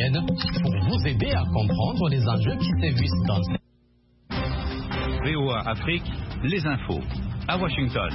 africaine pour vous aider à comprendre les enjeux qui sévissent dans cette... VOA Afrique, les infos, à Washington.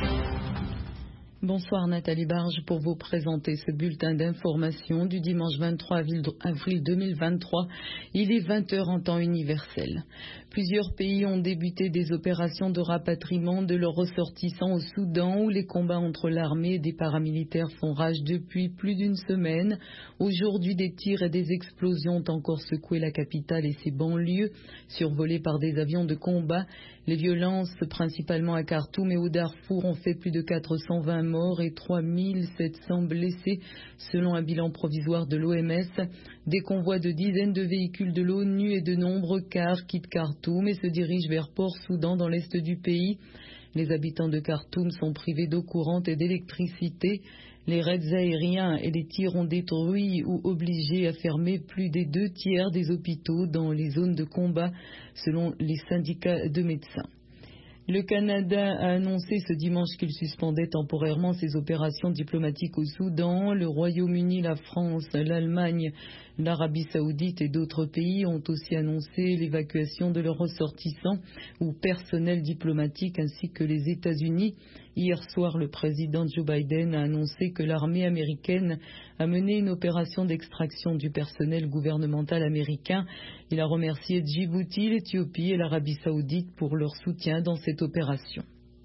Bonsoir Nathalie Barge pour vous présenter ce bulletin d'information du dimanche 23 avril 2023. Il est 20h en temps universel. Plusieurs pays ont débuté des opérations de rapatriement de leurs ressortissants au Soudan où les combats entre l'armée et des paramilitaires font rage depuis plus d'une semaine. Aujourd'hui, des tirs et des explosions ont encore secoué la capitale et ses banlieues, survolées par des avions de combat. Les violences, principalement à Khartoum et au Darfour, ont fait plus de 420 morts et 3700 blessés, selon un bilan provisoire de l'OMS. Des convois de dizaines de véhicules de l'ONU et de nombreux cars quittent Khartoum et se dirigent vers Port-Soudan dans l'est du pays. Les habitants de Khartoum sont privés d'eau courante et d'électricité. Les raids aériens et les tirs ont détruit ou obligé à fermer plus des 2/3 des hôpitaux dans les zones de combat, selon les syndicats de médecins. Le Canada a annoncé ce dimanche qu'il suspendait temporairement ses opérations diplomatiques au Soudan. Le Royaume-Uni, la France, l'Allemagne, l'Arabie Saoudite et d'autres pays ont aussi annoncé l'évacuation de leurs ressortissants ou personnel diplomatique ainsi que les États-Unis. Hier soir, le président Joe Biden a annoncé que l'armée américaine a mené une opération d'extraction du personnel gouvernemental américain. Il a remercié Djibouti, l'Éthiopie et l'Arabie Saoudite pour leur soutien dans cette opération.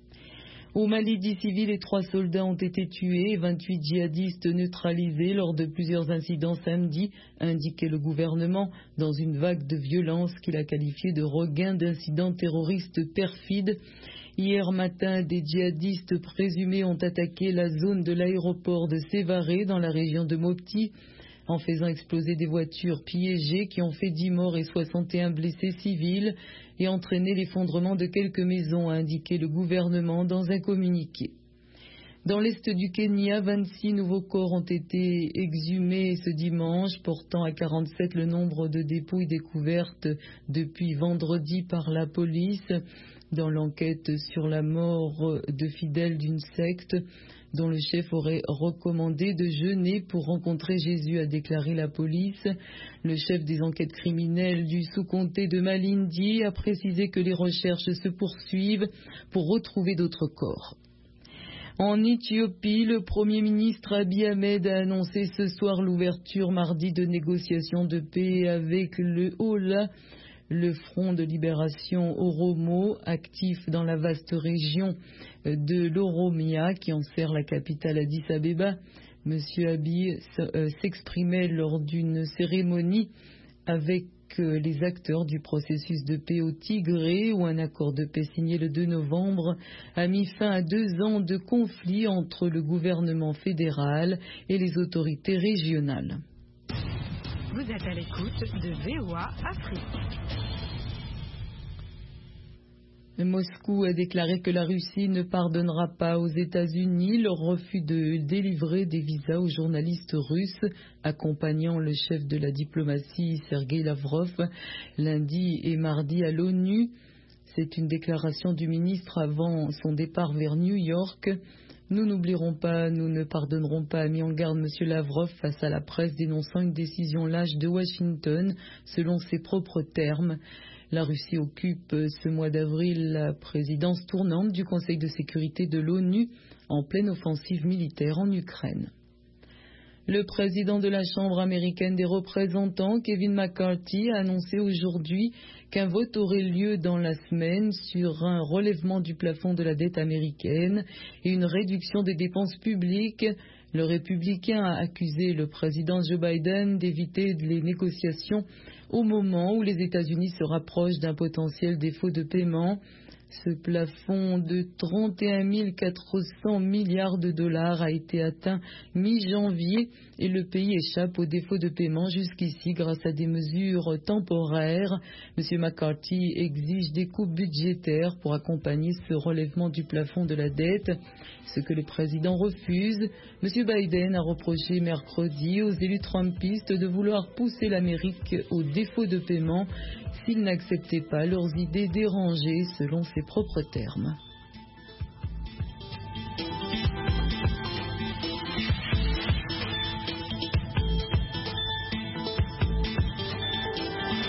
Au Mali, 10 civils et 3 soldats ont été tués et 28 djihadistes neutralisés lors de plusieurs incidents samedi, a indiqué le gouvernement dans une vague de violence qu'il a qualifiée de regain d'incidents terroristes perfides. Hier matin, des djihadistes présumés ont attaqué la zone de l'aéroport de Sévaré dans la région de Mopti, en faisant exploser des voitures piégées qui ont fait 10 morts et 61 blessés civils et entraîné l'effondrement de quelques maisons, a indiqué le gouvernement dans un communiqué. Dans l'est du Kenya, 26 nouveaux corps ont été exhumés ce dimanche, portant à 47 le nombre de dépouilles découvertes depuis vendredi par la police dans l'enquête sur la mort de fidèles d'une secte dont le chef aurait recommandé de jeûner pour rencontrer Jésus, a déclaré la police. Le chef des enquêtes criminelles du sous-comté de Malindi a précisé que les recherches se poursuivent pour retrouver d'autres corps. En Éthiopie, le Premier ministre Abiy Ahmed a annoncé ce soir l'ouverture mardi de négociations de paix avec le OLA, le Front de libération Oromo, actif dans la vaste région de l'Oromia qui enserre la capitale Addis Abeba. Monsieur Abiy s'exprimait lors d'une cérémonie avec les acteurs du processus de paix au Tigré, où un accord de paix signé le 2 novembre a mis fin à 2 ans de conflit entre le gouvernement fédéral et les autorités régionales. Vous êtes à l'écoute de VOA Afrique. Moscou a déclaré que la Russie ne pardonnera pas aux États-Unis leur refus de délivrer des visas aux journalistes russes accompagnant le chef de la diplomatie Sergueï Lavrov lundi et mardi à l'ONU. C'est une déclaration du ministre avant son départ vers New York. Nous n'oublierons pas, nous ne pardonnerons pas, a mis en garde M. Lavrov face à la presse dénonçant une décision lâche de Washington selon ses propres termes. La Russie occupe ce mois d'avril la présidence tournante du Conseil de sécurité de l'ONU en pleine offensive militaire en Ukraine. Le président de la Chambre américaine des représentants, Kevin McCarthy, a annoncé aujourd'hui qu'un vote aurait lieu dans la semaine sur un relèvement du plafond de la dette américaine et une réduction des dépenses publiques. Le républicain a accusé le président Joe Biden d'éviter les négociations au moment où les États-Unis se rapprochent d'un potentiel défaut de paiement. Ce plafond de 31 400 milliards de dollars a été atteint mi-janvier et le pays échappe au défaut de paiement jusqu'ici grâce à des mesures temporaires. M. McCarthy exige des coupes budgétaires pour accompagner ce relèvement du plafond de la dette, ce que le président refuse. M. Biden a reproché mercredi aux élus trumpistes de vouloir pousser l'Amérique au défaut de paiement s'ils n'acceptaient pas leurs idées dérangées selon ses propres termes.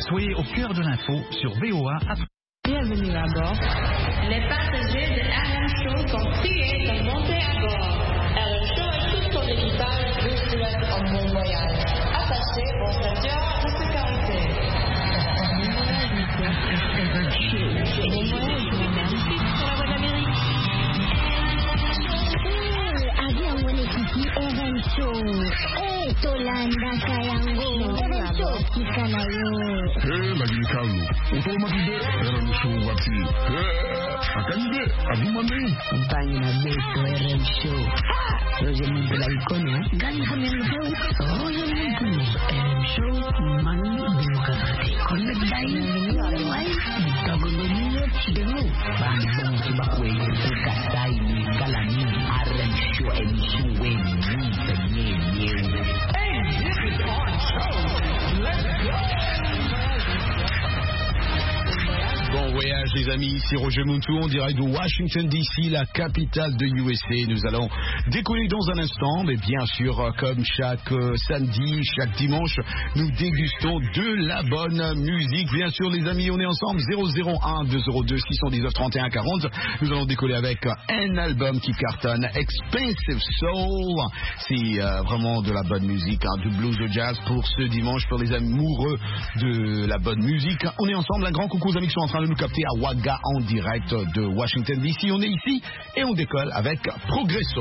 Soyez au cœur de l'info sur VOA Afrique. Bienvenue à bord. Les passagers de RM Show sont priés de monter à bord. RM Show et tout son équipage vous souhaitent un bon voyage. Attachez vos ceintures de sécurité. Bon voyage, madame. Pour la voix d'Amérique. Avião um equipe RM Show. Tolanda kayango. RM Show kikanayo. Lagi kalu. Utol matide RM Show wati. Akanje agumane. Companhia na Beto RM Show. Roger muito la icona. Gani kami show. Roger muito. RM Show mani demokrasi. Connect dai. Wai. Tagonomino chidemo. Bang subakwe kukatai ni kalani. RM Show emission wen ni penye. Hey, this is our show. Let's go. Bon voyage les amis, ici Roger Muntou en direct de Washington DC, la capitale de USA. Nous allons décoller dans un instant, mais bien sûr comme chaque samedi, chaque dimanche, nous dégustons de la bonne musique. Bien sûr les amis, on est ensemble 001-202-619-31-40. Nous allons décoller avec un album qui cartonne, Expensive Soul. C'est vraiment de la bonne musique, hein, du blues au jazz pour ce dimanche, pour les amoureux de la bonne musique. On est ensemble, un grand coucou aux amis qui sont en train de nous capter à Ouaga en direct de Washington DC. On est ici et on décolle avec Progresso.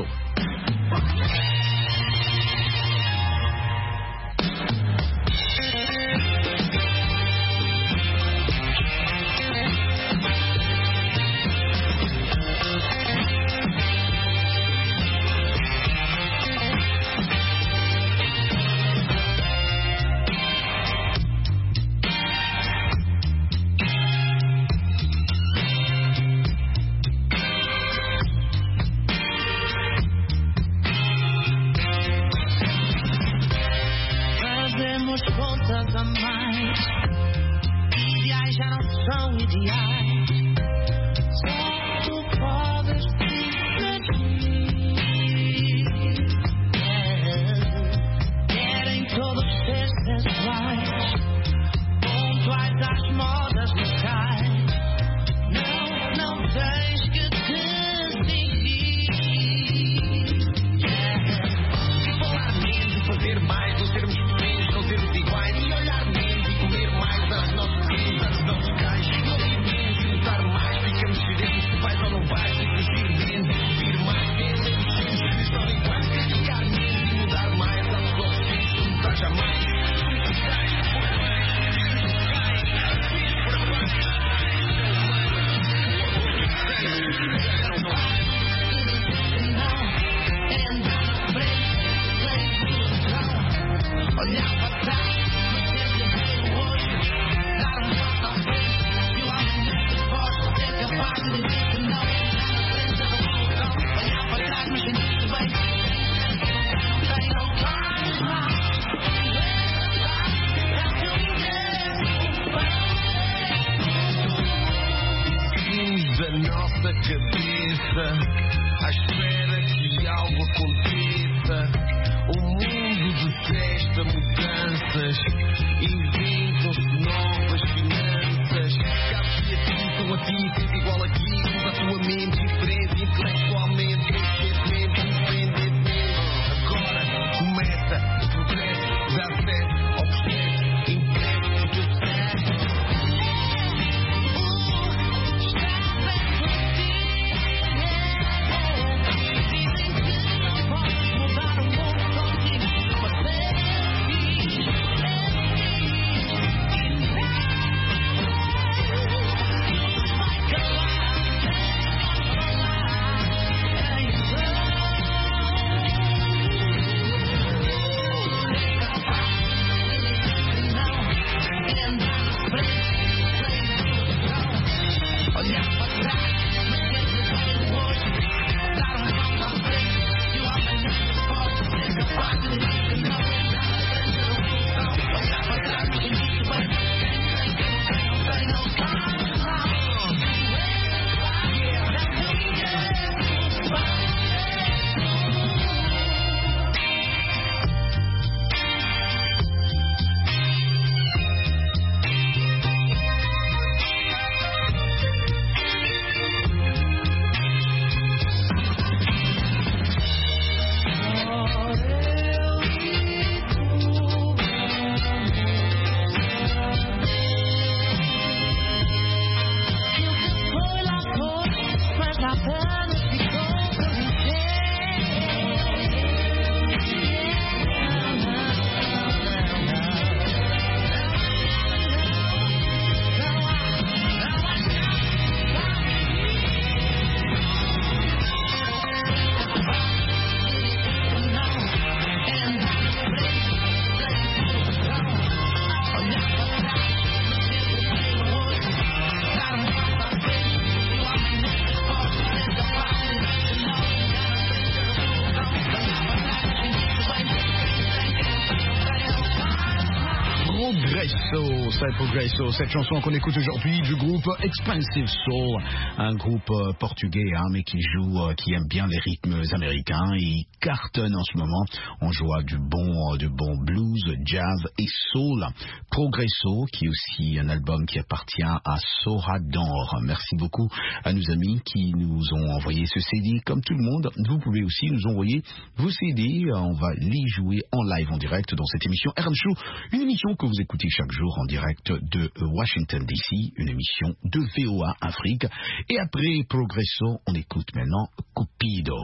Progresso, cette chanson qu'on écoute aujourd'hui du groupe Expensive Soul, un groupe portugais mais qui aime bien les rythmes américains et il cartonne en ce moment. On joue du bon blues, jazz et soul. Progresso, qui est aussi un album qui appartient à Sora d'Or. Merci beaucoup à nos amis qui nous ont envoyé ce CD. Comme tout le monde, vous pouvez aussi nous envoyer vos CD. On va les jouer en live, en direct dans cette émission RM Show, une émission que vous écoutez chaque jour en direct de Washington DC, une émission de VOA Afrique. Et après Progresso, on écoute maintenant Cupido.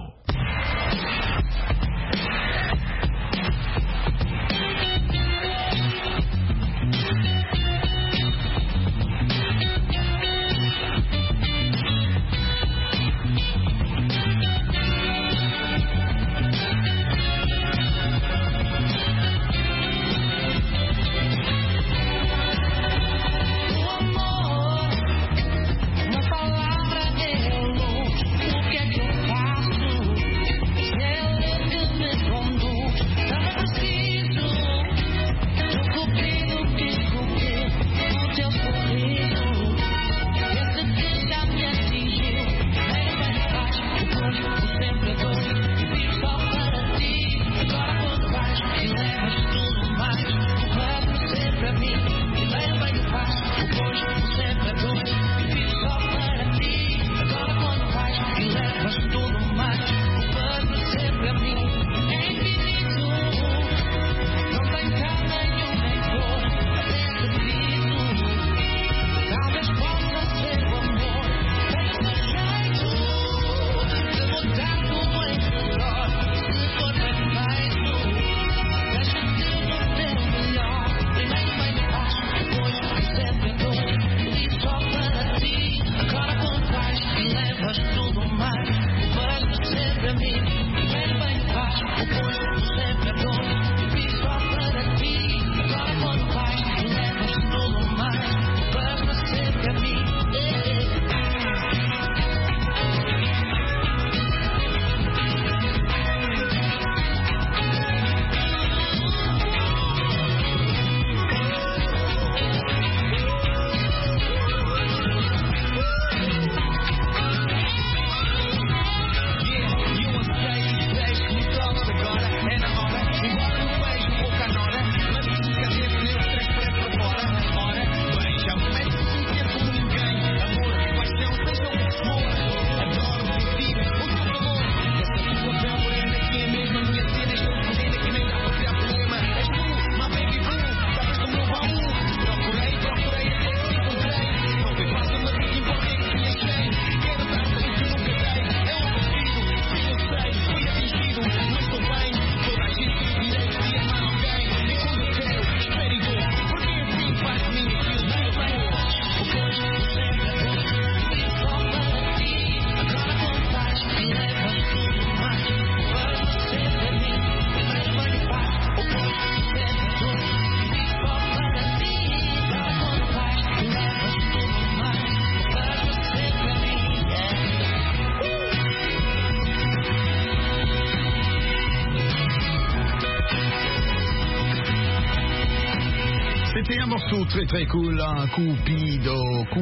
C'était un morceau très très cool, un Cupido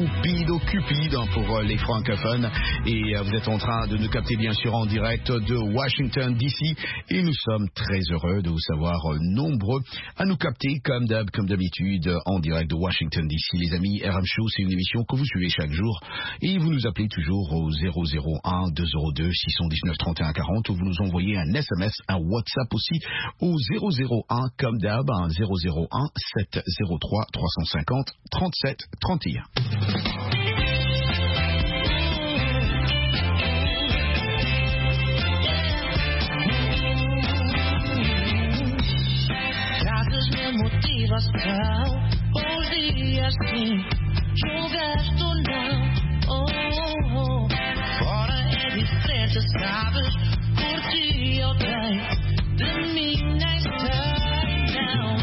pour les francophones. Et vous êtes en train de nous capter bien sûr en direct de Washington DC. Et nous sommes très heureux de vous savoir nombreux à nous capter comme d'habitude en direct de Washington DC. Les amis, RM Show, c'est une émission que vous suivez chaque jour. Et vous nous appelez toujours au 001 202 619 31 40 ou vous nous envoyez un SMS, un WhatsApp aussi au 001 comme d'hab, 001 703 350 37 31. Trazes-me motivação, bons dias sim, julgaste ou não, fora é diferente, sabes, por ti eu tenho, de mim nem sei, não.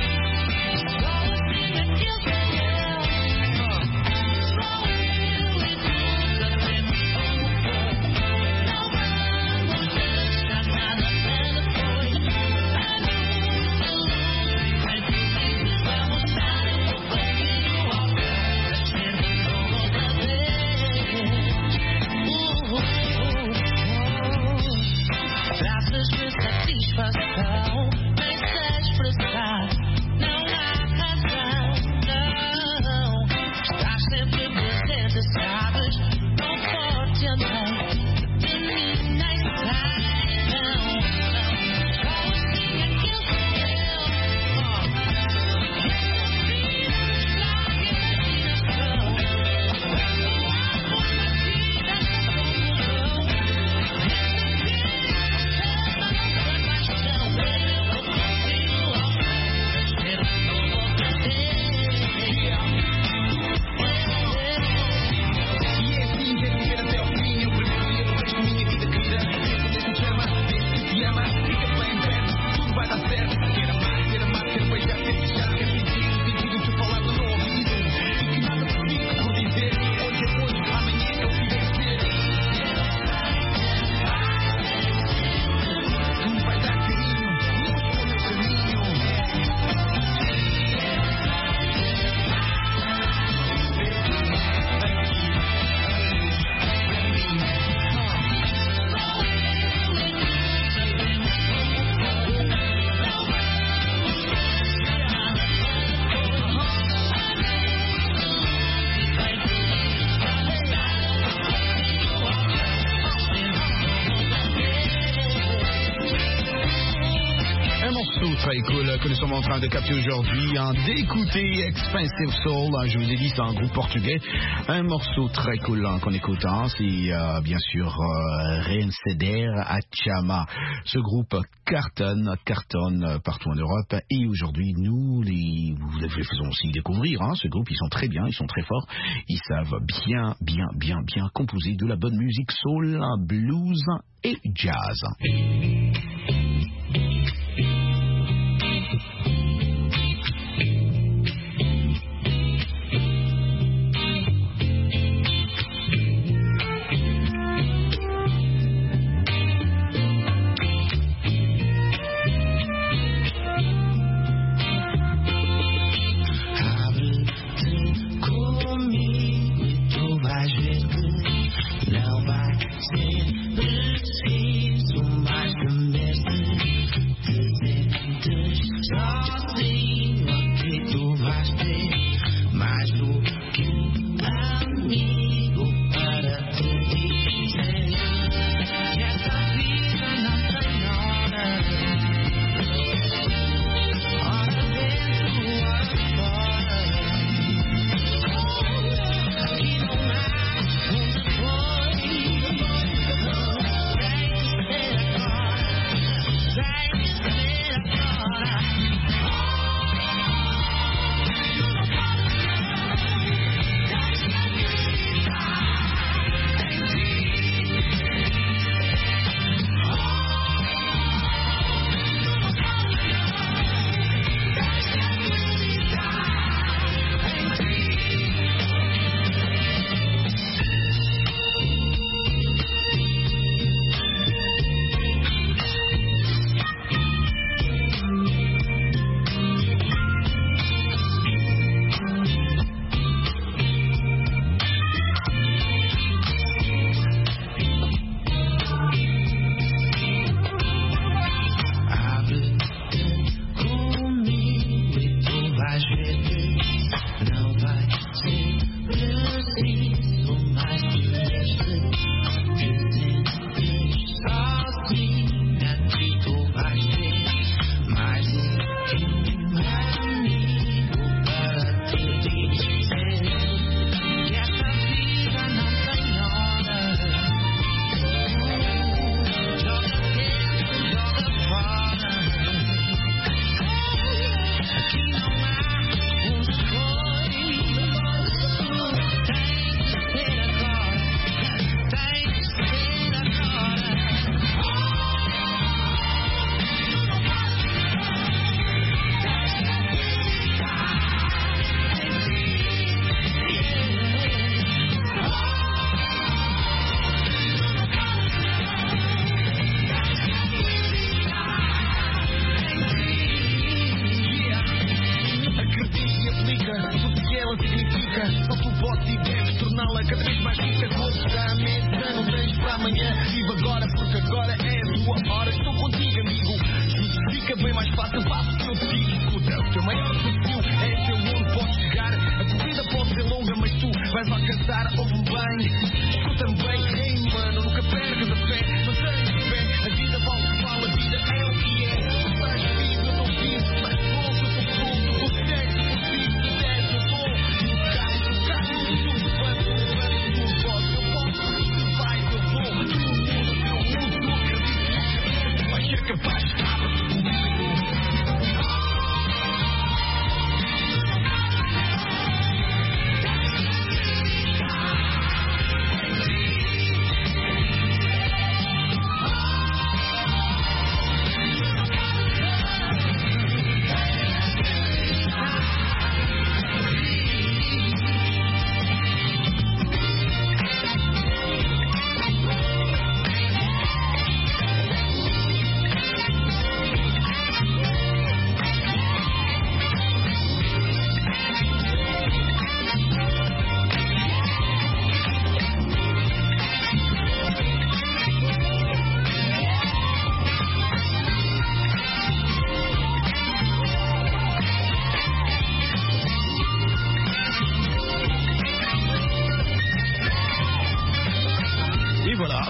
que nous sommes en train de capter aujourd'hui, d'écouter Expensive Soul. Je vous ai dit, c'est un groupe portugais. Un morceau très cool qu'on écoute, c'est bien sûr Reinceder Achama. Ce groupe cartonne partout en Europe. Et aujourd'hui, nous les faisons aussi découvrir. Ce groupe, ils sont très bien, ils sont très forts. Ils savent bien composer de la bonne musique soul, blues et jazz.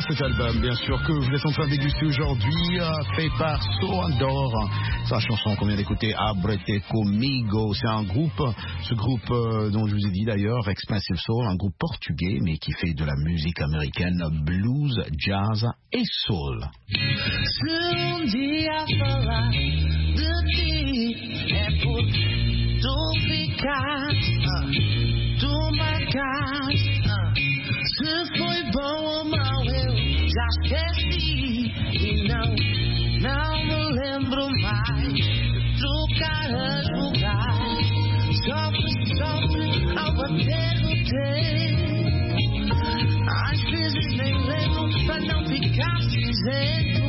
cet album, bien sûr, que vous êtes en train de déguster aujourd'hui, fait par Soandor. Sa chanson qu'on vient d'écouter, Abrete Comigo, c'est un groupe, ce groupe dont je vous ai dit d'ailleurs, Expensive Soul, un groupe portugais, mais qui fait de la musique américaine, blues, jazz et soul. Se dia falar de ti é por tu ficar, tu marcar. Se foi bom ou mau eu já esqueci e não me lembro mais de trocar as lugares. Sofre ao bater no tempo. Às vezes nem lembro para não ficar cinzento.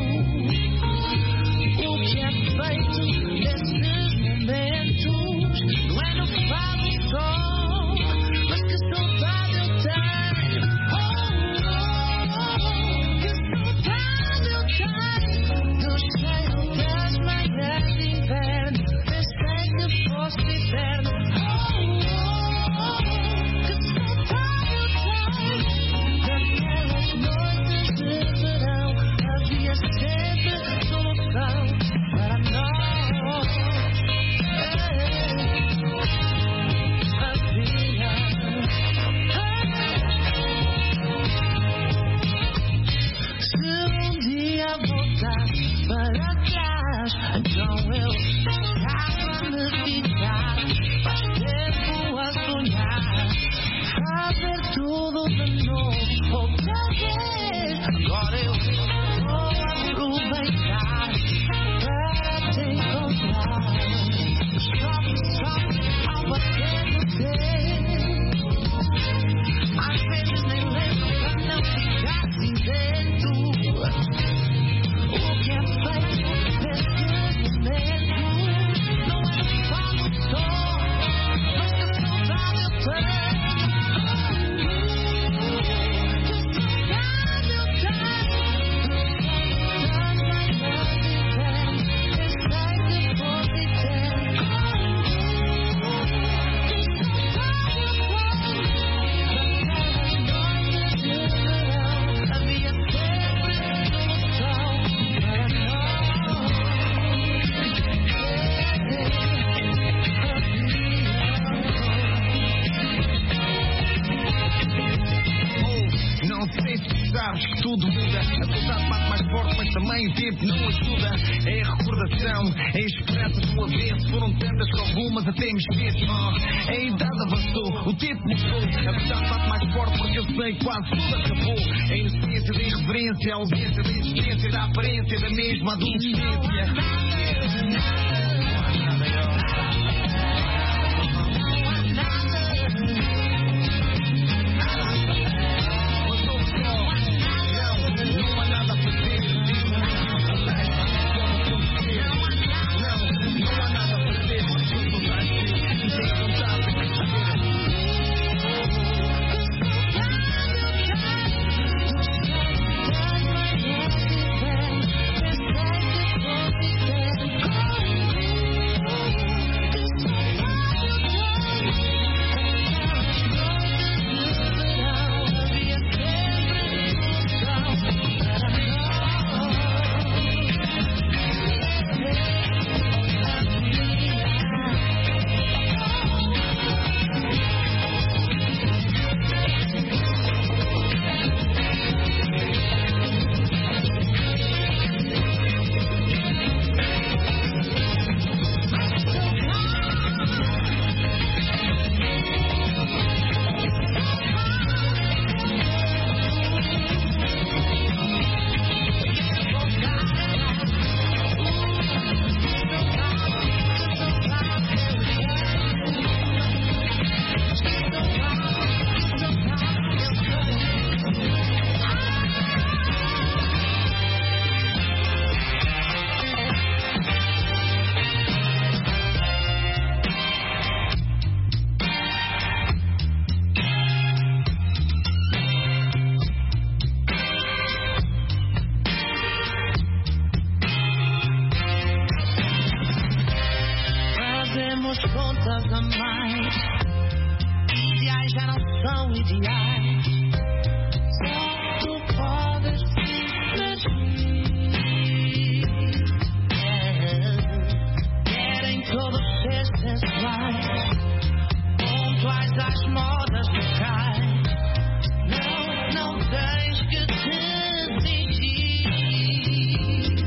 O que é feito nesses momentos não é no fado só, mas que saudade eu tenho. Que saudade eu tenho do cheiro das manhãs de inverno. Pensei que fosse inverno. Que saudade eu tenho daquelas noites de verão. Havia sempre solução para nós. Se um dia voltar para trás, então eu estava a me ficar. Faz tempo a sonhar, fazer tudo de novo outra vez. Agora eu vou aproveitar para te encontrar. Sofre ao bater no tempo. Às vezes nem lembro para não ficar cinzento. O que é feito nesses momentos não é falo só, mas que saudade eu tenho. Que saudade eu tenho das manhãs de inverno. Pensei que fosse eterno. Que saudade eu tenho daquelas noites de verão. Havia sempre solução para Não sei se sabes que tudo muda. A saudade bate mais forte, mas também o tempo não ajuda. É a recordação, é a esperança do avesso. Foram tantas que algumas até me esqueço. A idade avançou, o tempo mudou. A verdade bate mais forte porque eu sei que quase tudo acabou. A inocência da irreverência, a ausência da existência, da aparência da mesma adolescência. Ideais já não são ideais. Só tu podes às modas locais. Não tens que te exigir.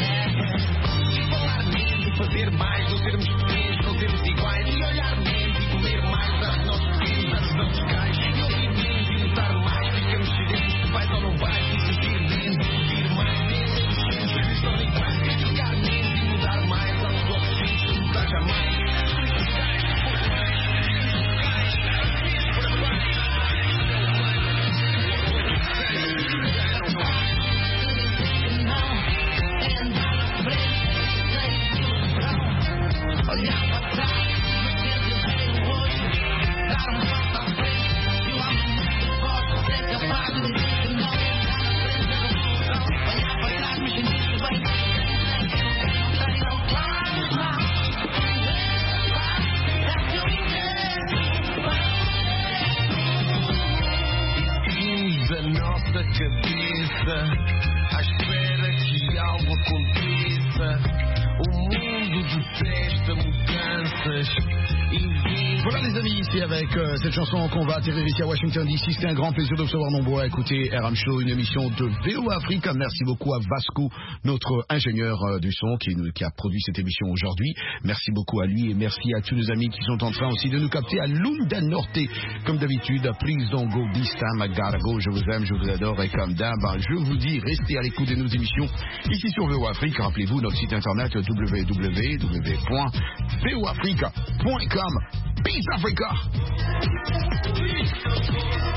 Falar menos e fazer mais, não sermos pequenos, não sermos iguais. E olhar menos e comer mais, dar os nossos pequenos, dar os nossos cais. E ouvir menos e notar mais, ficamos sedentos, vais ou não vais. E sentir menos, ouvir mais, menos, são iguais. Ficar menos e mudar mais, aos nossos filhos, não mudar jamais. Cabeça, à espera que algo aconteça. O mundo detesta mudanças. Voilà les amis, ici avec cette chanson qu'on va atterrir ici à Washington DC. C'était un grand plaisir de recevoir nombreux à écouter RM Show, une émission de VOA Afrique. Merci beaucoup à Vasco, notre ingénieur du son qui a produit cette émission aujourd'hui. Merci beaucoup à lui et merci à tous nos amis qui sont en train aussi de nous capter à Lunda Norte. Comme d'habitude, please don't go this time, I gotta go. Je vous aime, je vous adore et comme d'hab, je vous dis, restez à l'écoute de nos émissions ici sur VOA Afrique. Rappelez-vous notre site internet www.voafrica.com. Peace Africa!